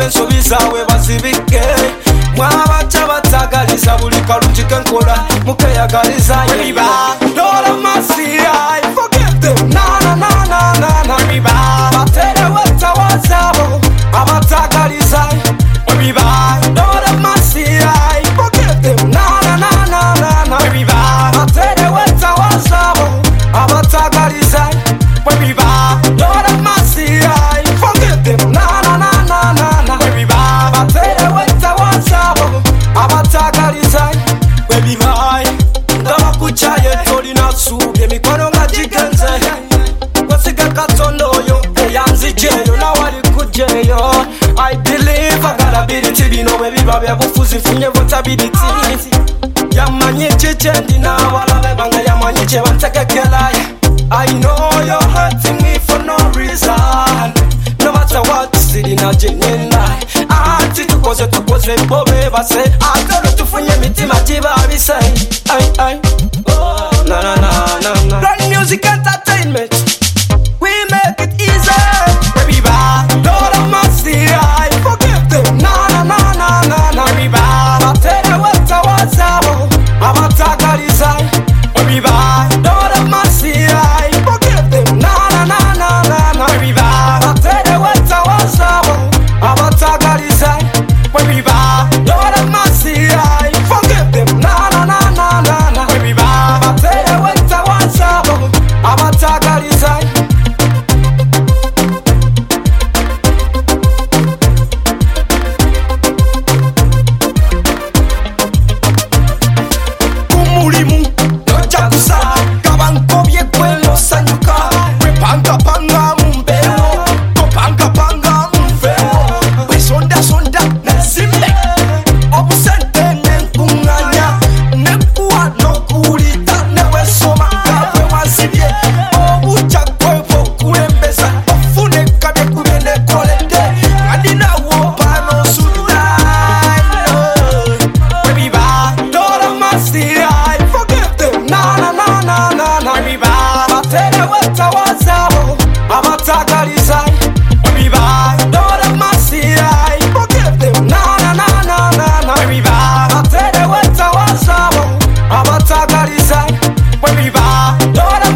ab'ensobi zaabwe bazibike mwabaca batagaliza buli kalungi kenkola mukeyagaliza yebiba dola masiya forgive them na na na na na na yebiba baterewo etawazaabo abatagaliza yebiba dola masiya forgive them na na na na na na yebiba baterewo etawazaabo abatagaliza yebiba dola masiya forgive them na na na na na na yebiba baterewo etawazaabo abatagaliza yebiba ndabakucaye tolina suubye emikono nga gigenze wasiga katonda oyo eyanzijeyo nawali kujeyo I believe agalability bino bwe biba byabufuzi funye votability yamanyi kikyendi abalabe bange yamanyi kye bantegekera I know you're hurting me for no reason no matter what sirina gyenyenda anti tukoze bo bebase ate olwo tufunye emitima gibabise na na na na na Run Music Entertainment we make it easy everybody dola masiya forgive them na na na na na na everybody baterewo etawazaabo abatagaliza everybody dola masiya forgive them na na na na na na everybody baterewo etawazaabo abatagaliza everybody dola masiya forgive them na na na na na na everybody baterewo etawazaabo abatagaliza kumulimu noja kusala kabankobye kwelo sanyuka wepangapanga mumbewo kopangapanga mumvewo wesondasonda nesimbe obusente nenkuŋŋanya nekuwa nokuwulita newesoma kabwe wazibye obucakwe bwokulembeza ofune kabye kubye nekolede andinawo pano sudaino webiba dola masiya forgive them na na na na na na webiba baterewo etawazaabo abatagaliza webiba dola masiya forgive them na na na na na na webiba baterewo etawazaabo abatagaliza webiba dola